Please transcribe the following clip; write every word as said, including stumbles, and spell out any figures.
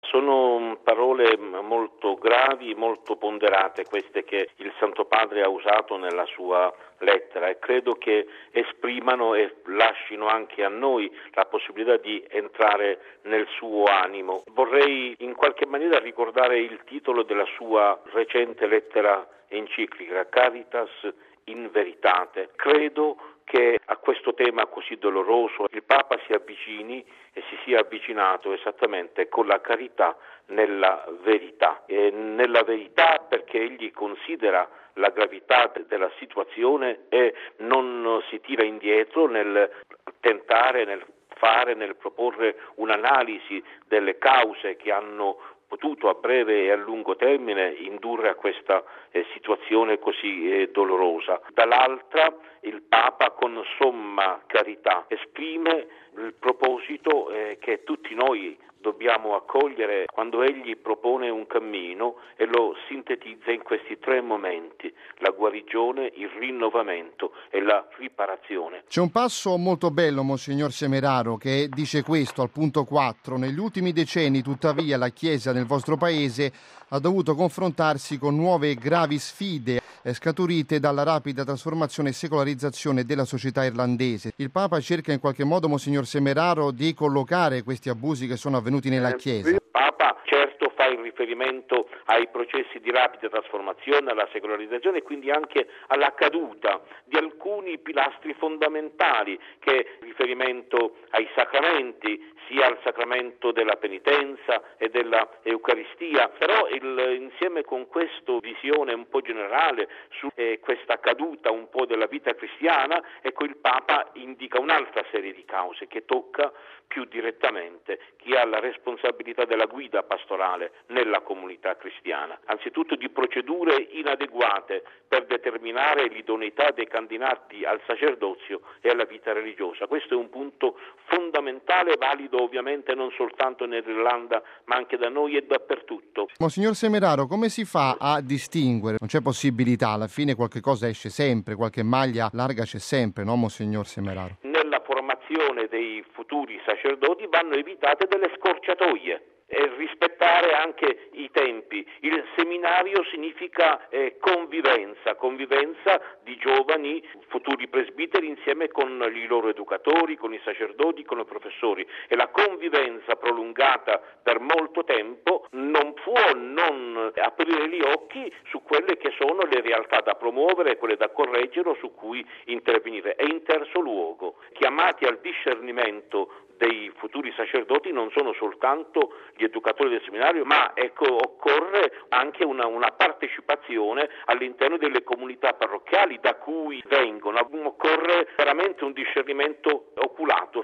Sono parole molto gravi, molto ponderate queste che il Santo Padre ha usato nella sua lettera e credo che esprimano e lasciano anche a noi la possibilità di entrare nel suo animo. Vorrei in qualche maniera ricordare il titolo della sua recente lettera enciclica, Caritas in Veritate. Credo che a questo tema così doloroso il Papa si avvicini e si sia avvicinato esattamente con la carità nella verità. E nella verità perché egli considera la gravità della situazione e non si tira indietro nel tentare, nel fare, nel proporre un'analisi delle cause che hanno potuto a breve e a lungo termine indurre a questa eh, situazione così eh, dolorosa. Dall'altra il Papa con somma carità esprime il proposito eh, che tutti noi dobbiamo accogliere quando egli propone un cammino e lo sintetizza in questi tre momenti: la guarigione, il rinnovamento e la riparazione. C'è un passo molto bello, Monsignor Semeraro, che dice questo al punto quattro: negli ultimi decenni tuttavia la Chiesa nel vostro paese ha dovuto confrontarsi con nuove gravi sfide scaturite dalla rapida trasformazione e secolarizzazione della società irlandese. Il Papa cerca in qualche modo, Monsignor Semeraro, di collocare questi abusi che sono avvenuti nella Chiesa. Il Papa certo fa il riferimento ai processi di rapida trasformazione, alla secolarizzazione e quindi anche alla caduta di alcuni pilastri fondamentali, che è riferimento ai sacramenti, sia al sacramento della penitenza e della Eucaristia, però il, insieme con questa visione un po' generale su eh, questa caduta un po' della vita cristiana, ecco il Papa indica un'altra serie di cause che tocca più direttamente chi ha la responsabilità della guida pastorale nella comunità cristiana, anzitutto di procedure inadeguate per determinare l'idoneità dei candidati al sacerdozio e alla vita religiosa. Questo è un punto fondamentale, valido ovviamente non soltanto nell'Irlanda ma anche da noi e dappertutto. Monsignor Semeraro, come si fa a distinguere? Non c'è possibilità, alla fine qualche cosa esce sempre, qualche maglia larga c'è sempre, no, Monsignor Semeraro? Nella formazione dei futuri sacerdoti vanno evitate delle scorciatoie e rispettare anche i tempi. Il seminario significa eh, convivenza, convivenza di giovani futuri presbiteri insieme con i loro educatori, con i sacerdoti, con i professori, e la convivenza prolungata per molto tempo non può non aprire gli occhi su quelle che sono le realtà da promuovere, quelle da correggere o su cui intervenire. E in terzo luogo, chiamati al discernimento dei futuri sacerdoti non sono soltanto gli educatori del seminario, ma ecco, occorre anche una, una partecipazione all'interno delle comunità parrocchiali da cui vengono. Occorre veramente un discernimento oculato